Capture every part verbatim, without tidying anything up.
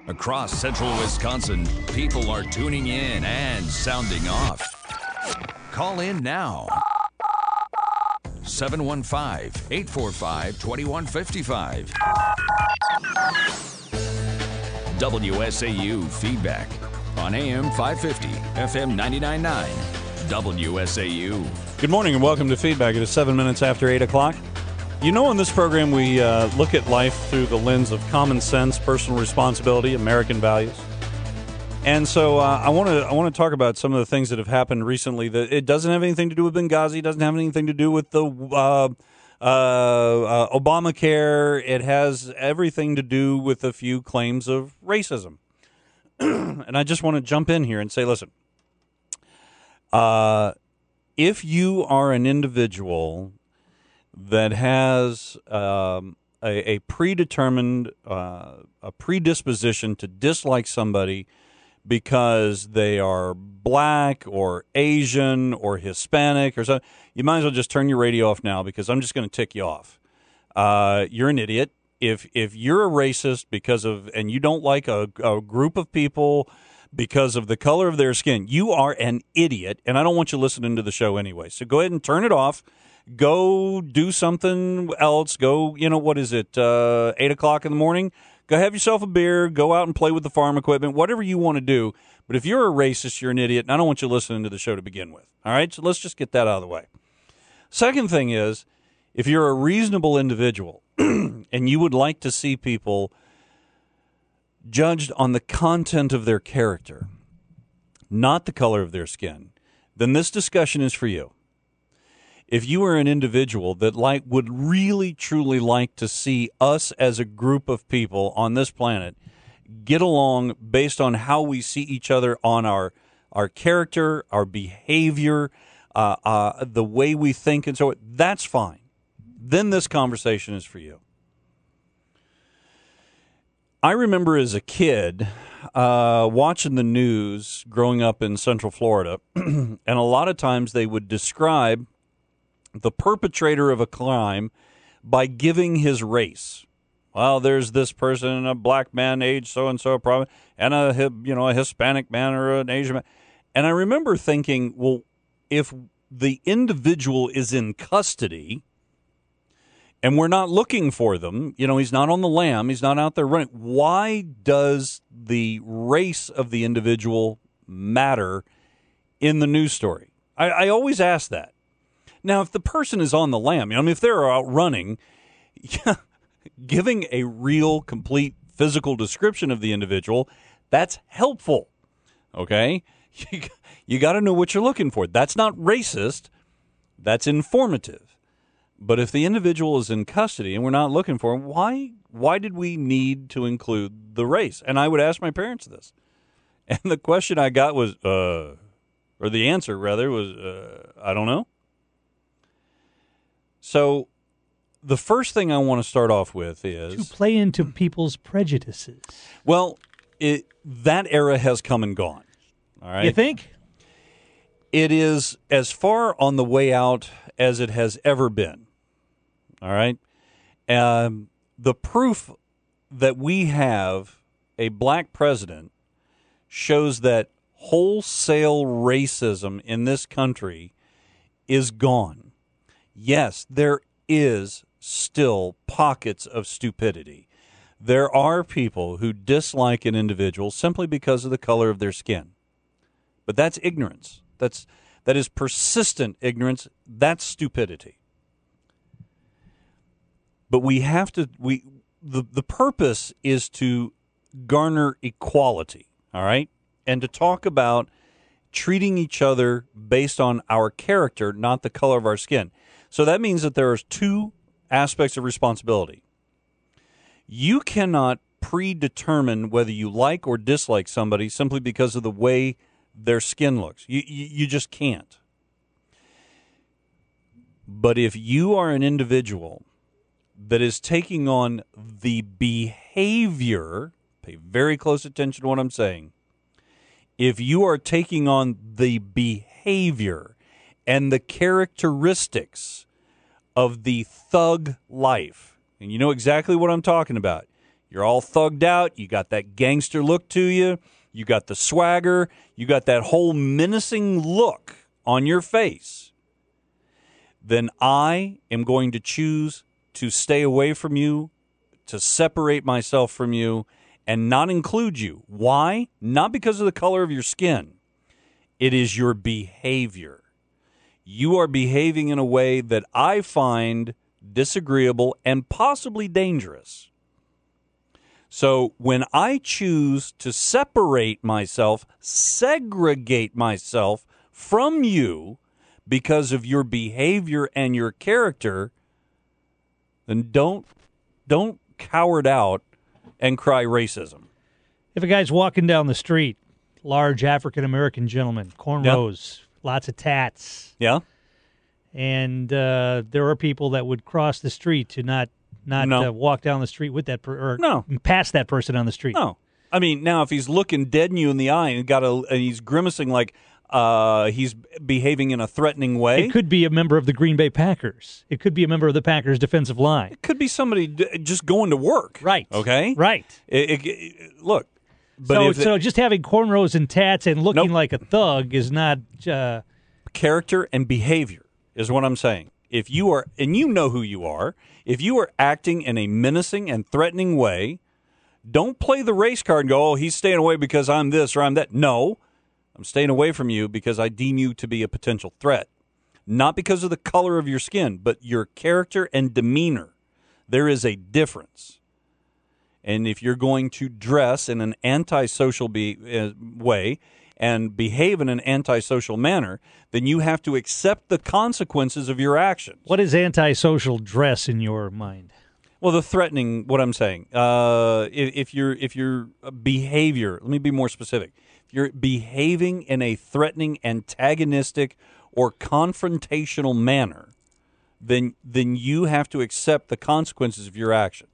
Across central Wisconsin, people are tuning in and sounding off. Call in now. seven one five, eight four five, two one five five. W S A U Feedback on A M five fifty, F M ninety-nine point nine. W S A U. Good morning and welcome to Feedback. It is seven minutes after eight o'clock. You know, in this program, we uh, look at life through the lens of common sense, personal responsibility, American values. And so uh, I want to I want to talk about some of the things that have happened recently. That it doesn't have anything to do with Benghazi, doesn't have anything to do with the uh, uh, uh, Obamacare. It has everything to do with a few claims of racism. And I just want to jump in here and say, listen, uh, if you are an individual that has um, a, a predetermined uh, a predisposition to dislike somebody because they are black or Asian or Hispanic or something, you might as well just turn your radio off now because I'm just going to tick you off. Uh, you're an idiot. If if you're a racist because of and you don't like a, a group of people because of the color of their skin, you are an idiot, and I don't want you listening to the show anyway. So go ahead and turn it off. Go do something else. Go, you know, what is it, uh, eight o'clock in the morning? Go have yourself a beer. Go out and play with the farm equipment, whatever you want to do. But if you're a racist, you're an idiot, and I don't want you listening to the show to begin with. All right? So let's just get that out of the way. Second thing is, if you're a reasonable individual and you would like to see people judged on the content of their character, not the color of their skin, then this discussion is for you. If you are an individual that like would really, truly like to see us as a group of people on this planet get along based on how we see each other on our our character, our behavior, uh, uh, the way we think, and so on, that's fine. Then this conversation is for you. I remember as a kid uh, watching the news growing up in Central Florida, and a lot of times they would describe the perpetrator of a crime by giving his race. Well, there's this person, a black man, age so-and-so, probably, and a, you know, a Hispanic man or an Asian man. And I remember thinking, well, if the individual is in custody and we're not looking for them, you know, he's not on the lam, he's not out there running, why does the race of the individual matter in the news story? I, I always ask that. Now, if the person is on the lam, I mean, if they're out running, yeah, giving a real, complete physical description of the individual, that's helpful, okay? You, you got to know what you're looking for. That's not racist. That's informative. But if the individual is in custody and we're not looking for him, why, why did we need to include the race? And I would ask my parents this. And the question I got was, uh, or the answer, rather, was, uh, I don't know. So the first thing I want to start off with is to play into people's prejudices. Well, it, that era has come and gone. All right. You think? It is as far on the way out as it has ever been. All right. Um, the proof that we have a black president shows that wholesale racism in this country is gone. Yes, there is still pockets of stupidity. There are people who dislike an individual simply because of the color of their skin. But that's ignorance. That's that is persistent ignorance. That's stupidity. But we have to we the, the purpose is to garner equality, all right? And to talk about treating each other based on our character, not the color of our skin. So that means that there are two aspects of responsibility. You cannot predetermine whether you like or dislike somebody simply because of the way their skin looks. You, you, you just can't. But if you are an individual that is taking on the behavior, pay very close attention to what I'm saying, if you are taking on the behavior and the characteristics of the thug life, and you know exactly what I'm talking about. You're all thugged out. You got that gangster look to you. You got the swagger. You got that whole menacing look on your face. Then I am going to choose to stay away from you, to separate myself from you, and not include you. Why? Not because of the color of your skin. It is your behavior. You are behaving in a way that I find disagreeable and possibly dangerous. So when I choose to separate myself, segregate myself from you because of your behavior and your character, then don't don't coward out and cry racism. If a guy's walking down the street, large African-American gentleman, cornrows, yeah. lots of tats. Yeah. And uh, there are people that would cross the street to not not no. uh, walk down the street with that per- or no. pass that person on the street. No. I mean, now if he's looking dead in you in the eye and got a and he's grimacing like uh, he's behaving in a threatening way. It could be a member of the Green Bay Packers. It could be a member of the Packers defensive line. It could be somebody d- just going to work. Right. Okay? Right. It, it, it, look. But so, if so it, just having cornrows and tats and looking nope. like a thug is not... Uh, character and behavior is what I'm saying. If you are, and you know who you are, if you are acting in a menacing and threatening way, don't play the race card and go, oh, he's staying away because I'm this or I'm that. No, I'm staying away from you because I deem you to be a potential threat. Not because of the color of your skin, but your character and demeanor. There is a difference. And if you're going to dress in an antisocial be- uh, way and behave in an antisocial manner, then you have to accept the consequences of your actions. What is antisocial dress in your mind? Well, the threatening, what I'm saying, uh, if, if your if your behavior, let me be more specific. If you're behaving in a threatening, antagonistic, or confrontational manner, then then you have to accept the consequences of your actions.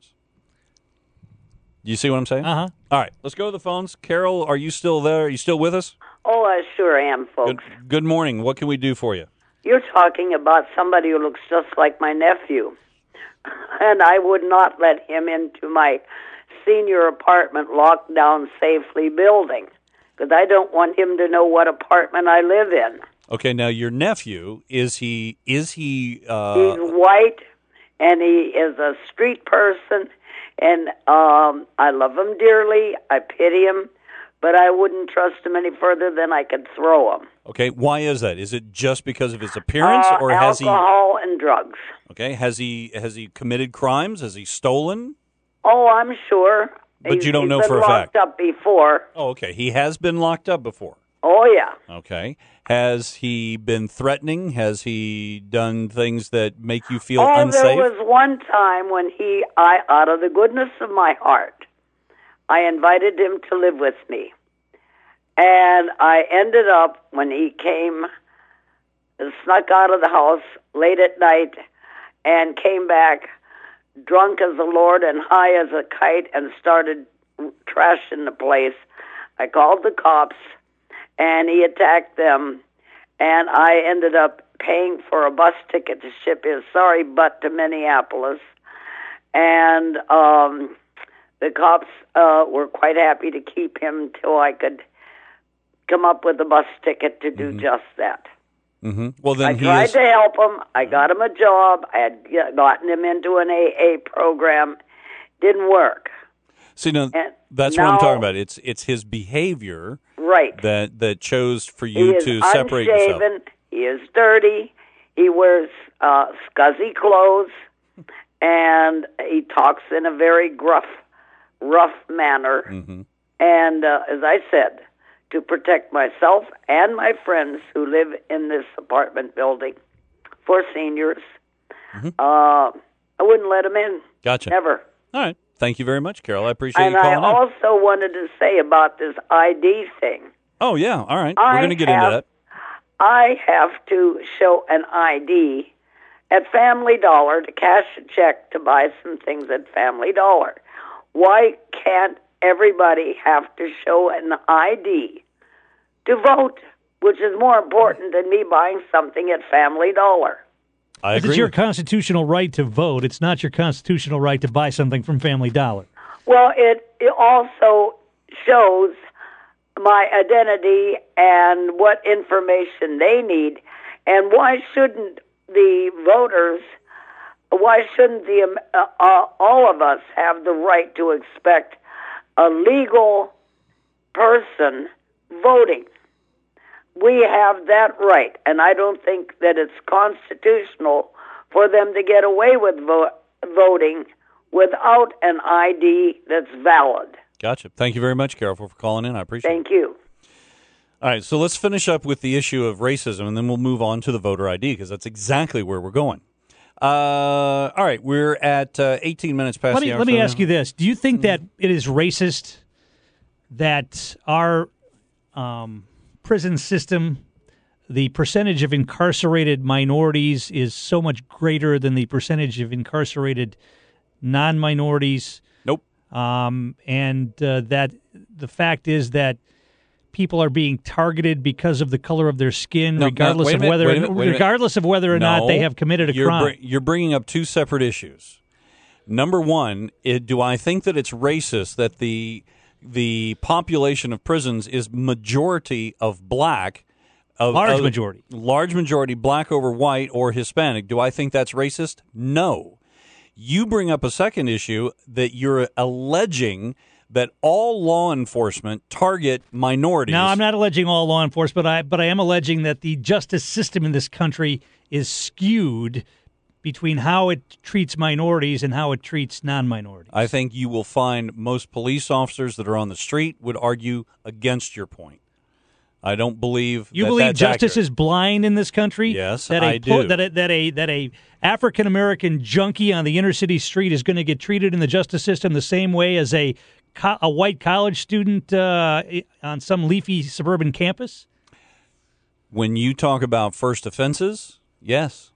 You see what I'm saying? Uh-huh. All right, let's go to the phones. Carol, are you still there? Are you still with us? Oh, I sure am, folks. Good, good morning. What can we do for you? You're talking about somebody who looks just like my nephew. And I would not let him into my senior apartment locked down safely building because I don't want him to know what apartment I live in. Okay, now your nephew, is he, is he... Uh, He's white, and he is a street person, and um, I love him dearly. I pity him, but I wouldn't trust him any further than I could throw him. Okay, why is that? Is it just because of his appearance, uh, or has he... Alcohol and drugs. Okay, has he has he committed crimes? Has he stolen? Oh, I'm sure. But he's, you don't he's know been for a locked fact. up before. Oh, okay. He has been locked up before. Oh, yeah. Okay. Has he been threatening? Has he done things that make you feel oh, unsafe? there was one time when he, I, out of the goodness of my heart, I invited him to live with me. And I ended up, when he came, snuck out of the house late at night and came back drunk as a lord and high as a kite and started trashing the place. I called the cops, and he attacked them, and I ended up paying for a bus ticket to ship his sorry butt to Minneapolis. And um, the cops uh, were quite happy to keep him till I could come up with a bus ticket to do mm-hmm. just that. Mm-hmm. Well, then I he tried is... to help him. I got him a job. I had gotten him into an A A program. Didn't work. See, now, and that's now, what I'm talking about. It's it's his behavior right. that that chose for you he to is separate unshaven. yourself. He is dirty. He wears uh, scuzzy clothes, and he talks in a very gruff, rough manner. Mm-hmm. And uh, as I said, to protect myself and my friends who live in this apartment building for seniors, mm-hmm. uh, I wouldn't let him in. Gotcha. Never. All right. Thank you very much, Carol. I appreciate and you calling I in. also wanted to say about this I D thing. Oh, yeah. All right. I We're going to get have, into that. I have to show an I D at Family Dollar to cash a check to buy some things at Family Dollar. Why can't everybody have to show an I D to vote, which is more important than me buying something at Family Dollar? I agree. It's your constitutional right to vote. It's not your constitutional right to buy something from Family Dollar. Well, it, it also shows my identity and what information they need. And why shouldn't the voters, why shouldn't the um, uh, uh, all of us have the right to expect a legal person voting? We have that right, and I don't think that it's constitutional for them to get away with vo- voting without an I D that's valid. Gotcha. Thank you very much, Carol, for calling in. I appreciate Thank it. Thank you. All right, so let's finish up with the issue of racism, and then we'll move on to the voter I D, because that's exactly where we're going. Uh, all right, we're at uh, eighteen minutes past let me, the hour. Let me so ask now. you this. Do you think that it is racist that our um, prison system, the percentage of incarcerated minorities is so much greater than the percentage of incarcerated non-minorities? Nope. Um, and uh, that the fact is that people are being targeted because of the color of their skin, No, no, regardless wait a of minute, whether wait a minute, wait a minute. regardless of whether or not No, they have committed a you're crime. br- you're bringing up two separate issues. Number one, it, do I think that it's racist that the the population of prisons is majority of black? Of, Large of- majority. Large majority black over white or Hispanic. Do I think that's racist? No. You bring up a second issue that you're alleging that all law enforcement target minorities. No, I'm not alleging all law enforcement, but I, but I am alleging that the justice system in this country is skewed between how it treats minorities and how it treats non-minorities. I think you will find most police officers that are on the street would argue against your point. I don't believe you that believe that's justice accurate. is blind in this country. Yes, that a, I do. That a, that a that a African American junkie on the inner city street is going to get treated in the justice system the same way as a co- a white college student uh, on some leafy suburban campus. When you talk about first offenses, yes.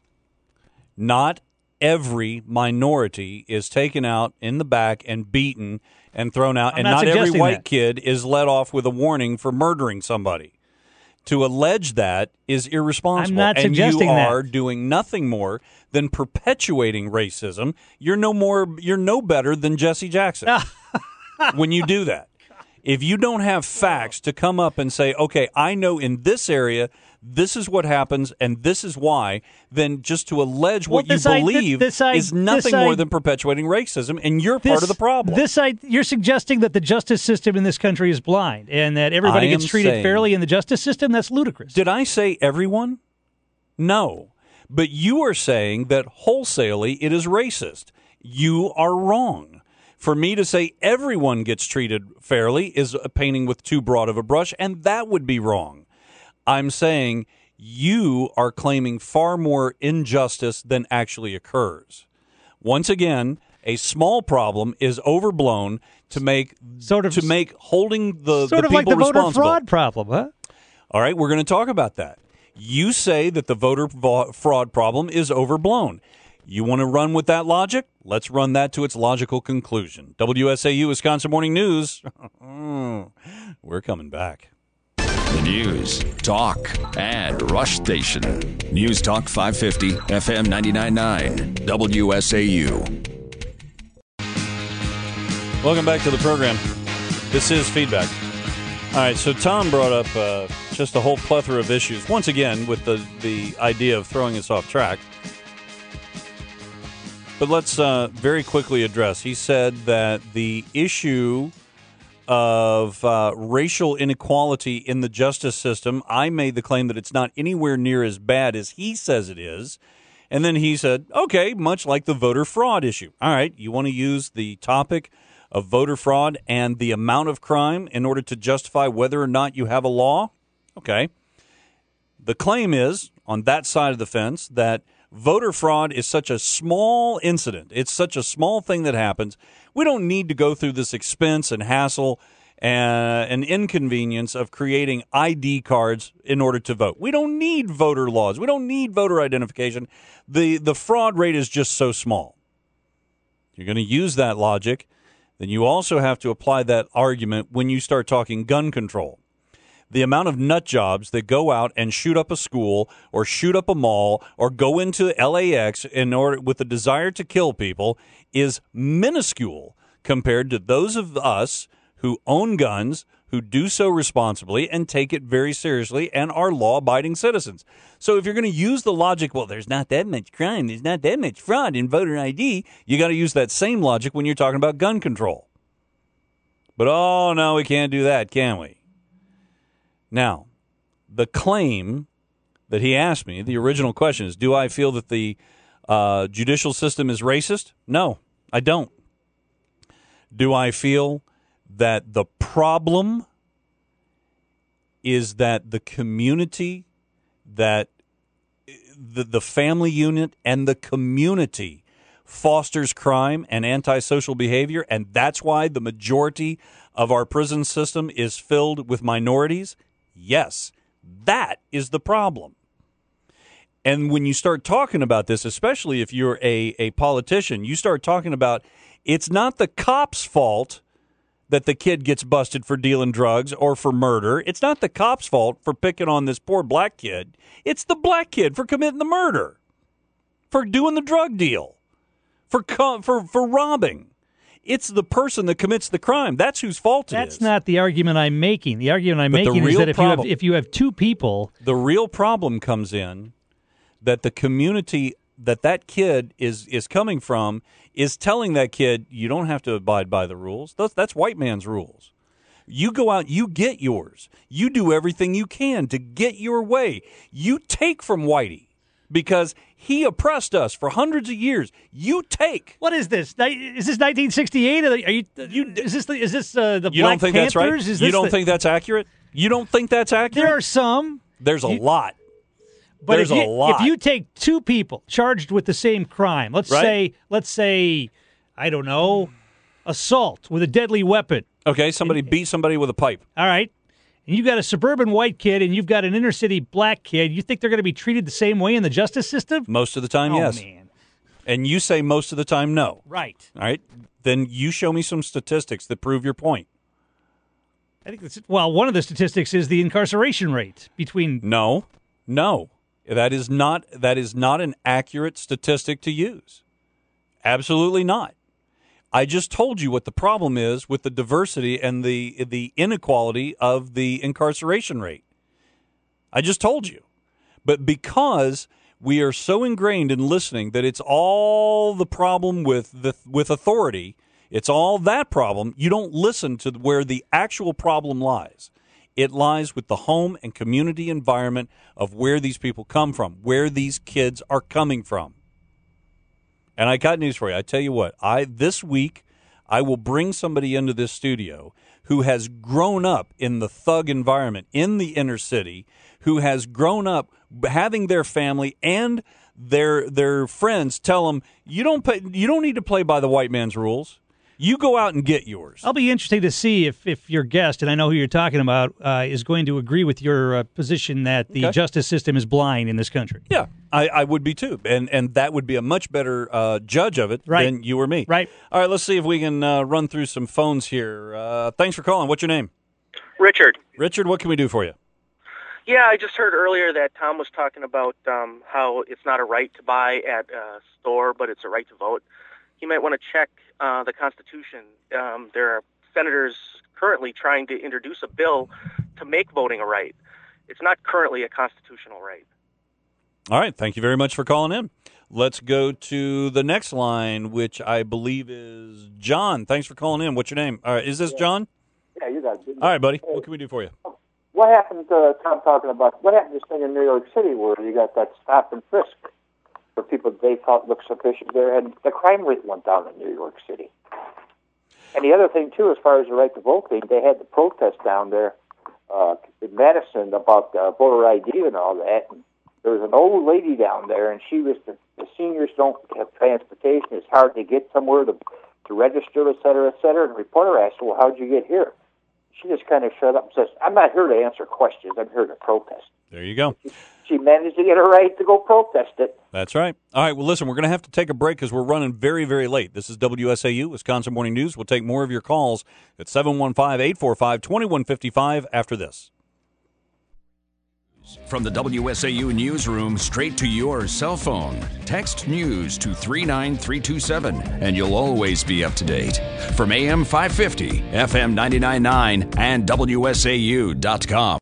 Not every minority is taken out in the back and beaten and thrown out, I'm and not not every suggesting white that. kid is let off with a warning for murdering somebody. To allege that is irresponsible. I'm not and suggesting you that. are doing nothing more than perpetuating racism. You're no more you're no better than Jesse Jackson when you do that. If you don't have facts to come up and say, okay, I know in this area this is what happens and this is why, then just to allege what Well, you this I- believe this I- is nothing this I- more than perpetuating racism, and you're part of the problem. This I, you're suggesting that the justice system in this country is blind and that everybody I gets am treated saying- fairly in the justice system? That's ludicrous. Did I say everyone? No. But you are saying that wholesalely it is racist. You are wrong. For me to say everyone gets treated fairly is painting with too broad of a brush, and that would be wrong. I'm saying you are claiming far more injustice than actually occurs. Once again, a small problem is overblown to make Sort of- to make holding the, sort the of like people the voter responsible. fraud problem, huh? All right, we're going to talk about that. You say that the voter vo- fraud problem is overblown. You want to run with that logic? Let's run that to its logical conclusion. W S A U Wisconsin Morning News. We're coming back. The news, talk, and rush station. News Talk five fifty, F M ninety-nine point nine, W S A U. Welcome back to the program. This is Feedback. All right, so Tom brought up uh, just a whole plethora of issues, once again, with the, the idea of throwing us off track. But let's uh, very quickly address. He said that the issue of uh, racial inequality in the justice system, I made the claim that it's not anywhere near as bad as he says it is. And then he said, okay, much like the voter fraud issue. All right, you want to use the topic of voter fraud and the amount of crime in order to justify whether or not you have a law? Okay. The claim is, on that side of the fence, that voter fraud is such a small incident. It's such a small thing that happens. We don't need to go through this expense and hassle and, and inconvenience of creating I D cards in order to vote. We don't need voter laws. We don't need voter identification. The, the fraud rate is just so small. You're going to use that logic. Then you also have to apply that argument when you start talking gun control. The amount of nut jobs that go out and shoot up a school or shoot up a mall or go into L A X in order with the desire to kill people is minuscule compared to those of us who own guns, who do so responsibly and take it very seriously and are law-abiding citizens. So if you're going to use the logic, well, there's not that much crime, there's not that much fraud in voter I D, you got to use that same logic when you're talking about gun control. But, oh, no, we can't do that, can we? Now, the claim that he asked me, the original question is, do I feel that the uh, judicial system is racist? No, I don't. Do I feel that the problem is that the community, that the, the family unit and the community fosters crime and antisocial behavior, and that's why the majority of our prison system is filled with minorities? Yes, that is the problem. And when you start talking about this, especially if you're a, a politician, you start talking about it's not the cop's fault that the kid gets busted for dealing drugs or for murder. It's not the cop's fault for picking on this poor black kid. It's the black kid for committing the murder, for doing the drug deal, for for for robbing. It's the person that commits the crime. That's whose fault it That's is. That's not the argument I'm making. The argument I'm But the making is real that if you have problem- if you have two people, The real problem comes in that the community that that kid is is coming from is telling that kid, you don't have to abide by the rules. That's, that's white man's rules. You go out, you get yours. You do everything you can to get your way. You take from Whitey because he oppressed us for hundreds of years. You take. what is this? Ni- Is this nineteen sixty-eight? Are you? You- is this the, is this uh, the You Black don't think Panthers? that's right? Is You this don't the- think that's accurate? You don't think that's accurate? there are some? There's a you- lot. But There's if you, a lot. if you take two people charged with the same crime, let's Right. say, let's say, I don't know, assault with a deadly weapon. Okay, somebody beat somebody with a pipe. All right, and you've got a suburban white kid and you've got an inner city black kid. You think they're going to be treated the same way in the justice system? Most of the time, oh yes. man, And you say most of the time, no. right? All right, then you show me some statistics that prove your point. I think that's well. One of the statistics is the incarceration rate between. No, no, that is not that is not an accurate statistic to use. Absolutely not. I just told you what the problem is with the diversity and the the inequality of the incarceration rate. I just told you. But because we are so ingrained in listening that it's all the problem with the with authority, it's all that problem, you don't listen to where the actual problem lies. It lies with the home and community environment of where these people come from, where these kids are coming from. And I got news for you. I tell you what, I this week I will bring somebody into this studio who has grown up in the thug environment in the inner city, who has grown up having their family and their their friends tell them, you don't pay, you don't need to play by the white man's rules. You go out and get yours. I'll be interested to see if, if your guest, and I know who you're talking about, uh, is going to agree with your uh, position that the Okay. justice system is blind in this country. Yeah, I, I would be too, and and that would be a much better uh, judge of it Right. than you or me. Right. All right, let's see if we can uh, run through some phones here. Uh, thanks for calling. What's your name? Richard. Richard, what can we do for you? Yeah, I just heard earlier that Tom was talking about um, how it's not a right to buy at a store, but it's a right to vote. You might want to check uh, the Constitution. Um, there are senators currently trying to introduce a bill to make voting a right. It's not currently a constitutional right. All right, thank you very much for calling in. Let's go to the next line, which I believe is John. Thanks for calling in. What's your name? All right, is this John? Yeah, you got it. All right, buddy. What can we do for you? What happened to Tom talking about? What happened to this thing in New York City where you got that stop and frisk for people they thought looked suspicious there, and the crime rate went down in New York City. And the other thing too, as far as the right to vote thing, they had the protest down there uh, in Madison about uh, voter I D and all that. And there was an old lady down there, and she was the, the seniors don't have transportation. It's hard to get somewhere to to register, et cetera, et cetera. And the reporter asked her, "Well, how'd you get here?" She just kind of shut up and says, "I'm not here to answer questions. I'm here to protest." There you go. She managed to get her right to go protest it. That's right. All right, well, listen, we're going to have to take a break because we're running very, very late. This is W S A U, Wisconsin Morning News. We'll take more of your calls at seven one five, eight four five, two one five five after this. From the W S A U newsroom straight to your cell phone. Text news to three nine three two seven and you'll always be up to date. From A M five fifty, F M ninety-nine point nine, and W S A U dot com.